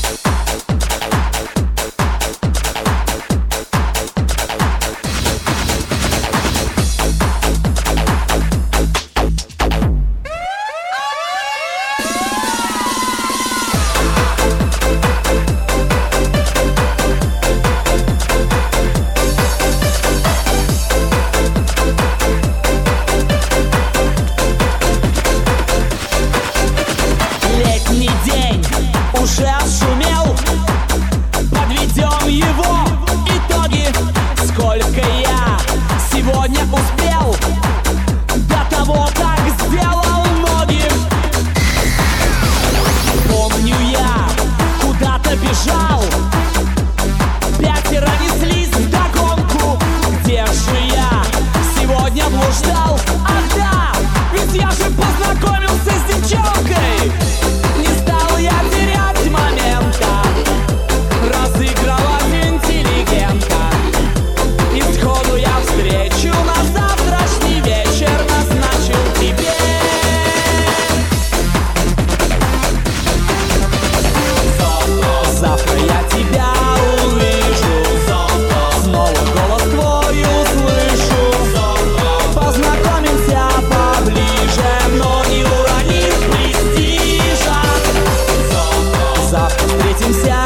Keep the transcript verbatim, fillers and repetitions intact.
Уже отшумел, подведем его итоги. Сколько я сегодня успел, до того, как сделал ноги. Помню, я куда-то бежал, пятеро неслись вдогонку. Где же я сегодня блуждал? Ах да, ведь я же познакомился с девчонкой. Не стал я терять момента, разыгрывать интеллигента. И сходу я встречу на завтрашний вечер назначил тебе. Завтра я тебя увижу, снова голос твой услышу. Познакомимся поближе, но не уронив престижа. Завтра встретимся